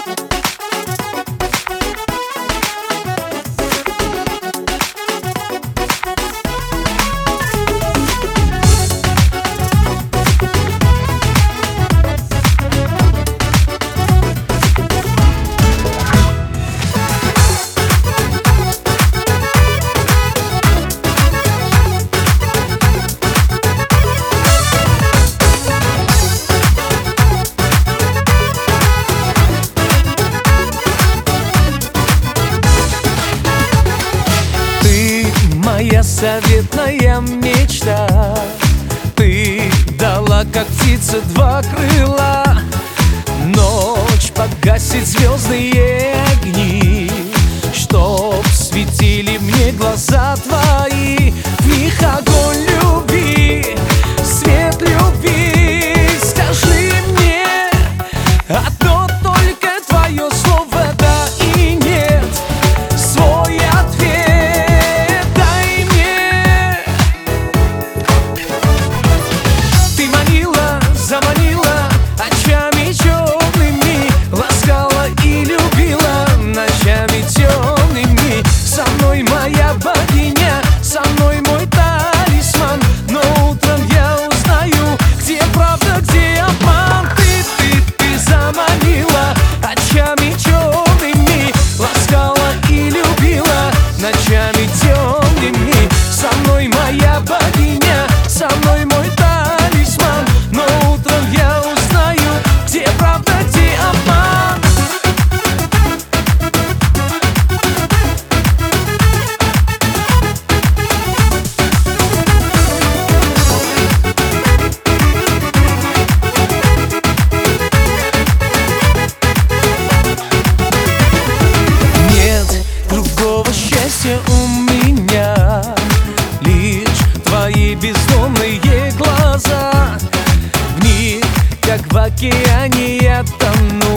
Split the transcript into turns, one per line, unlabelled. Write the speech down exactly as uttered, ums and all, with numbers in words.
Моя заветная мечта, ты дала, как птица, два крыла. Ночь погасит звездные огни, чтоб светили мне глаза твои. В них огонь любви, свет любви. Скажи мне одно только твое слово да и нет. Свой ответ дай мне. Ты манила, заманила очами черными, ласкала и любила ночами темными. Со мной моя богиня, со мной мой талисман, но утром я узнаю, где правда, где обман. Ты, ты, ты заманила очами черными, ласкала и любила ночами темными. Со мной моя богиня, со мной мой талисман, но утром я узнаю, где правда, где обман. Счастье у меня лишь твои бездонные глаза. В них, как в океане, я тону.